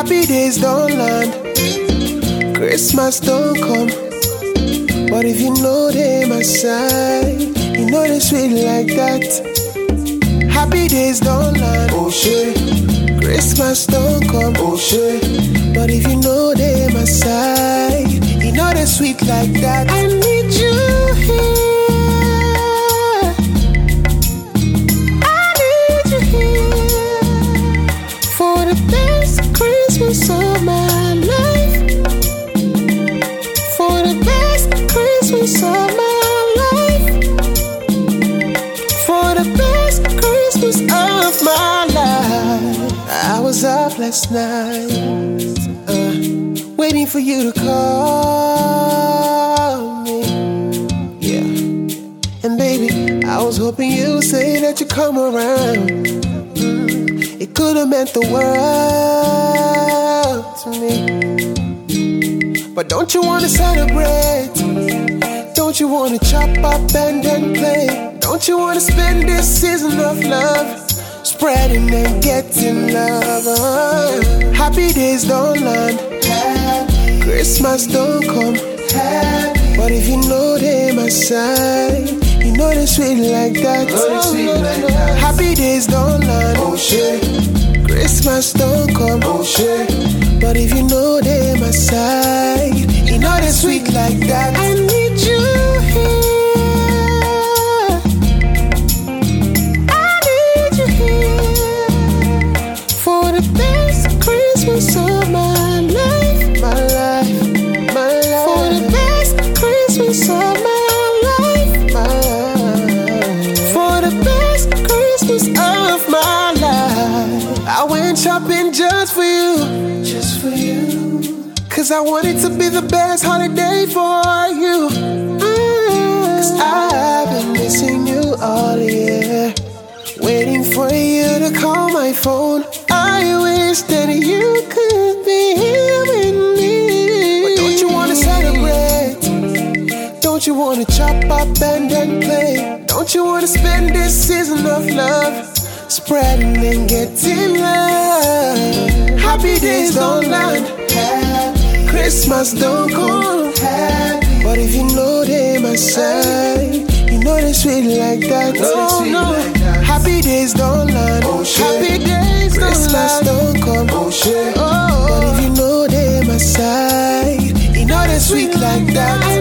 Happy days don't land, Christmas don't come. But if you know them aside, you know they sweet like that. Happy days don't land, oh shit. Christmas don't come, oh shit. But if you know them aside, you know they sweet like that. I need you here. Christmas of my life, for the best Christmas of my life, for the best Christmas of my life. I was up last night, waiting for you to call me, yeah. And baby, I was hoping you'd say that you come around. It could have meant the world to me. But don't you wanna celebrate? Don't you wanna chop up and then play? Don't you wanna spend this season of love spreading and getting love? Happy days don't land, Christmas don't come. But if you know them aside, you know they sweet like that. Happy days don't land, oh shit. Christmas don't come, oh shit. But if you know them aside, you know they sweet like that. I need you here. I need you here for the best Christmas of my life, my life, my life. For the best Christmas of my life. I went shopping just for you, just for you. Cause I want it to be the best holiday for you. Cause I've been missing you all year, waiting for you to call my phone. I wish that you could be here with me. But don't you wanna celebrate? Don't you wanna chop up and then play? Don't you wanna spend this season of love spreading and getting love? Happy days don't land, Christmas don't come. But if you know them aside, you know they sweet like that. No, no. Happy days don't land, happy days Christmas don't come. Oh shit. But if you know them aside, you know they sweet like that.